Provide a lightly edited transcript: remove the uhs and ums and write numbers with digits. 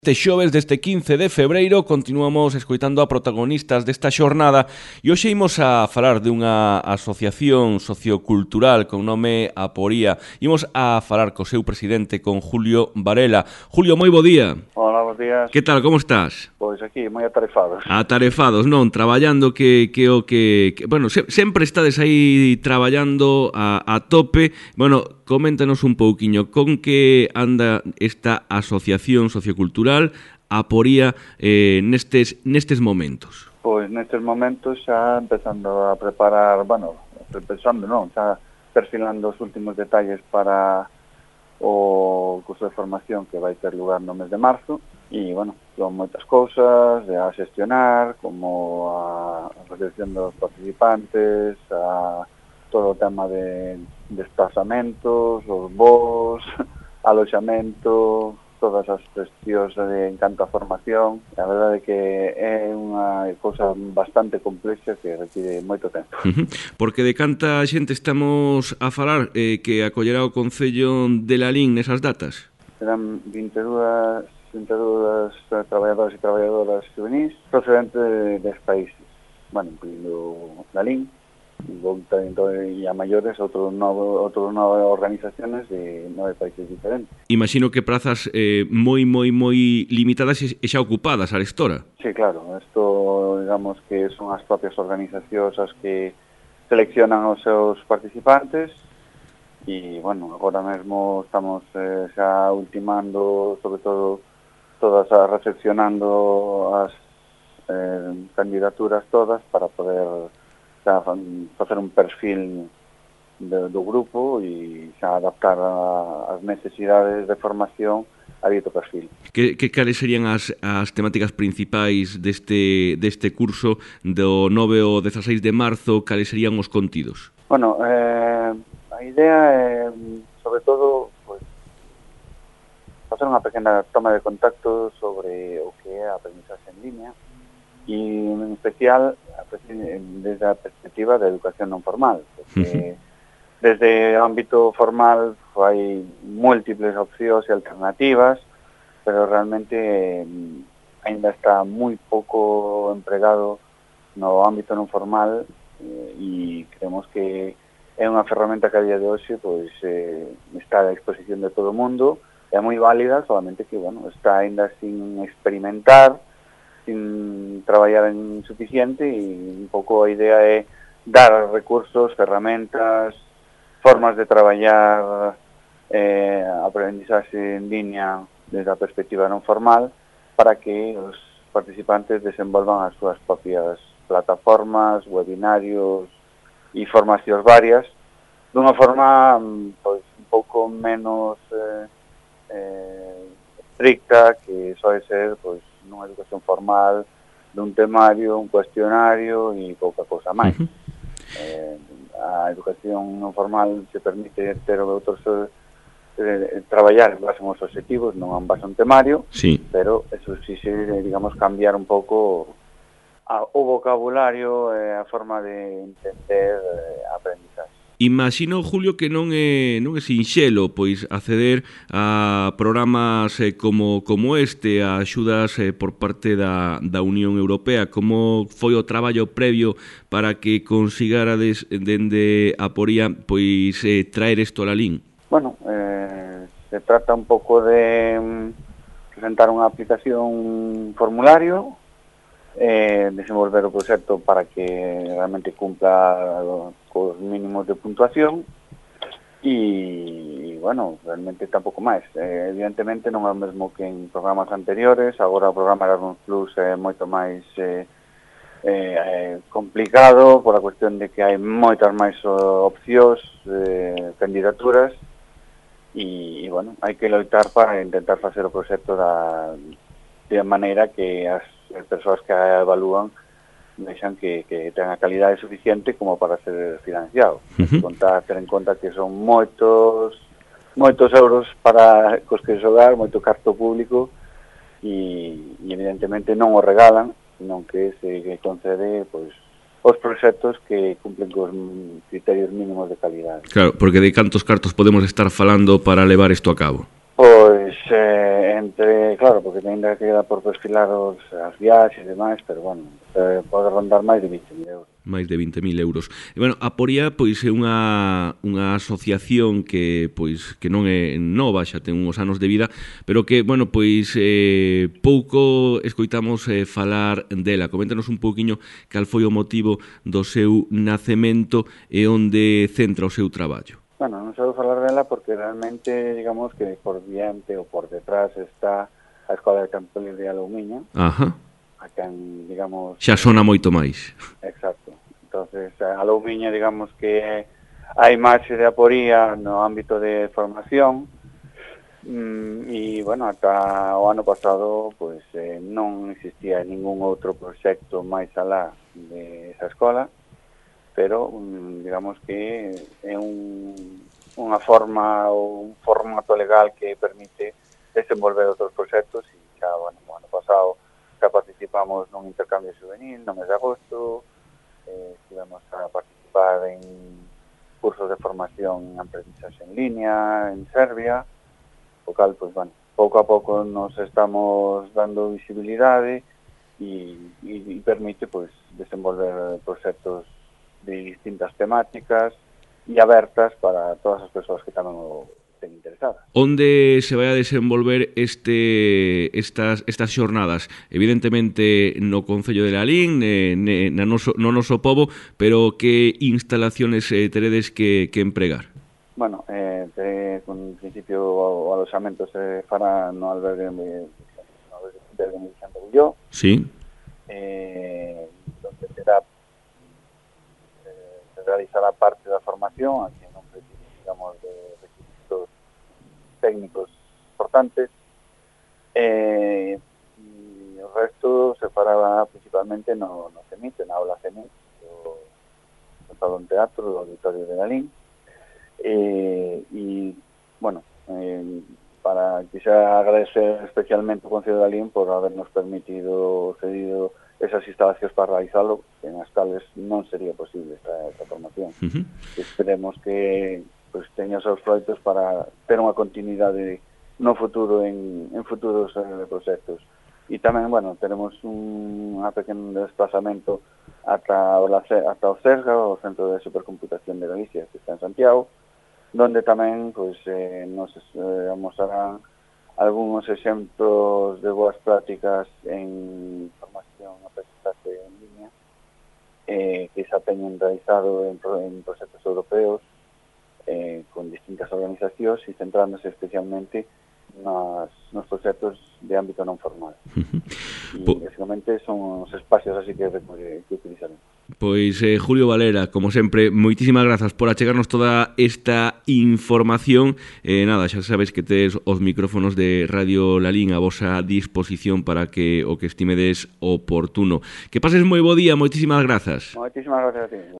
Este xoves deste 15 de febreiro continuamos escoitando a protagonistas desta xornada e hoxe imos a falar dunha asociación sociocultural con nome Aporía. Imos a falar co seu presidente, con Julio Varela. Julio, moi bo día. Hola, bons días. Que tal, como estás? Pois aquí, moi atarefados. Atarefados, non? Traballando bueno, sempre estades aí traballando a tope. Bueno, coméntanos un pouquiño con que anda esta asociación sociocultural Aporía nestes momentos. Pois nestes momentos xa empezando a preparar, xa perfilando os últimos detalles para o curso de formación que vai ter lugar no mes de marzo e, son moitas cousas a xestionar, como a recepción dos participantes, a todo o tema de desplazamentos, os voos, aloxamento, todas as cuestións en canto a formación. A verdade é que é unha cousa bastante complexa que require moito tempo. Porque de canta xente estamos a falar que acollerá o Concello de Lalín nesas datas? Serán 22 traballadores e traballadoras juvenis procedentes des países, incluindo Lalín, e a maiores outros nove organizaciones de 9 países diferentes. Imagino que prazas moi limitadas e xa ocupadas a restora. Sí, claro, isto digamos que son as propias organizacións as que seleccionan os seus participantes e, agora mesmo estamos xa ultimando, sobre todo, recepcionando as candidaturas todas para poder facer un perfil do grupo e xa adaptar as necesidades de formación a dito perfil. Que cales serían as temáticas principais deste curso do 9 ao 16 de marzo? Cales serían os contidos? A idea é, sobre todo, facer unha pequena toma de contacto sobre o que é a aprendizaxe en línea e, en especial, desde a perspectiva da educación non formal, porque desde o ámbito formal hai múltiples opcións e alternativas, pero realmente ainda está moi pouco empregado no ámbito non formal e creemos que é unha ferramenta que a día de hoxe está a disposición de todo o mundo, é moi válida, solamente que está ainda sin experimentar, sin traballar en suficiente e un pouco a idea é dar recursos, ferramentas, formas de traballar aprendizaxe en línea desde a perspectiva non formal para que os participantes desenvolvan as súas propias plataformas, webinarios e formacións varias dunha forma un pouco menos estricta que soe ser nunha educación formal, dun temario, un cuestionario e pouca cousa máis. A educación non formal se permite ter outros traballar en base aos objetivos, non en base a un temario, sí. Pero eso sí digamos, cambiar un pouco o vocabulario e a forma de entender a aprendizaxe. Imagino, Julio, que non é sinxelo acceder a programas como este, a axudas por parte da Unión Europea. Como foi o traballo previo para que consigarades dende Aporía traer isto a Lalín? Se trata un pouco de presentar unha aplicación, formulario, desenvolver o proxecto para que realmente cumpla cos mínimos de puntuación e, realmente tampouco máis. Evidentemente non é o mesmo que en programas anteriores, agora o programa Erasmus Plus é moito máis complicado por a cuestión de que hai moitas máis opcións, candidaturas e, hai que loitar para intentar facer o proxecto de maneira que as persoas que a evalúan vexan que ten a calidade suficiente como para ser financiado. Ter en conta que son moitos euros para cos que xogar, moito carto público e evidentemente non o regalan, senón que se concede os proxectos que cumplen cos criterios mínimos de calidade. Claro, porque de cantos cartos podemos estar falando para levar isto a cabo? Pois Pois, claro, porque ainda queda por perfilar as viaxes e demais, pero, bueno, pode rondar máis de 20.000 euros. Máis de 20.000 euros. E, bueno, a Poría, pois, é unha asociación que, pois, que non é nova, xa ten uns anos de vida, pero que, bueno, pois, pouco escoitamos falar dela. Coméntanos un pouquiño cal foi o motivo do seu nacemento e onde centra o seu traballo. Bueno, non se vou falar dela porque realmente, digamos que por diante ou por detrás está a Escola de Campo de Aloumiña. Ajá. A quen, digamos... Xa sona moito máis. Exacto. Entonces, Aloumiña, digamos que é a imaxe de Aporía no ámbito de formación e, bueno, ata o ano pasado pues, non existía ningún outro proxecto máis alá de esa escola, pero digamos que é unha forma ou un formato legal que permite desenvolver outros proxectos e xa, bueno, o ano pasado xa participamos nun intercambio juvenil no mes de agosto, estivemos a participar en cursos de formación en aprendizaxe en línea en Serbia, o cal, pues, bueno, pouco a pouco nos estamos dando visibilidade e permite, pues, desenvolver proxectos de distintas temáticas e abertas para todas as persoas que tamén o estén interesadas. Onde se vai a desenvolver estas xornadas? Evidentemente no Concello de Lalín, no noso pobo, pero que instalaciones teredes que empregar? Bueno, con principio o aloxamento se fará no albergue de San Bulló. Sí. Donde será realizará parte da formación, aquí non precisa, digamos, de requisitos técnicos importantes, e o resto se fará principalmente no CEMIT, na aula CEMIT, do Salón Teatro, do Auditorio de Lalín, e, bueno, para quizá agradecer especialmente ao Concello de Lalín por habernos cedido esas instalacións para realizarlo, en as cales non sería posible esta formación. Esperemos que pues, teña os seus proxectos para ter unha continuidade no futuro en futuros proxectos. E tamén, bueno, tenemos un pequeno desplazamento ata o CESGA, o Centro de Supercomputación de Galicia, que está en Santiago, donde tamén pues, nos mostrarán algúns exemplos de boas prácticas en formación a aprendizaxe en línea que xa teñen realizado en proxectos europeos con distintas organizacións e centrándose especialmente nos proxectos de ámbito non formal. E, basicamente, son os espacios así que utilizaremos. Pois, Julio Valera, como sempre, moitísimas grazas por achegarnos toda esta información. Nada, xa sabes que tes os micrófonos de Radio Lalín a vosa disposición para que o que estimedes oportuno. Que pases moi bo día, moitísimas grazas. Moitísimas grazas a ti.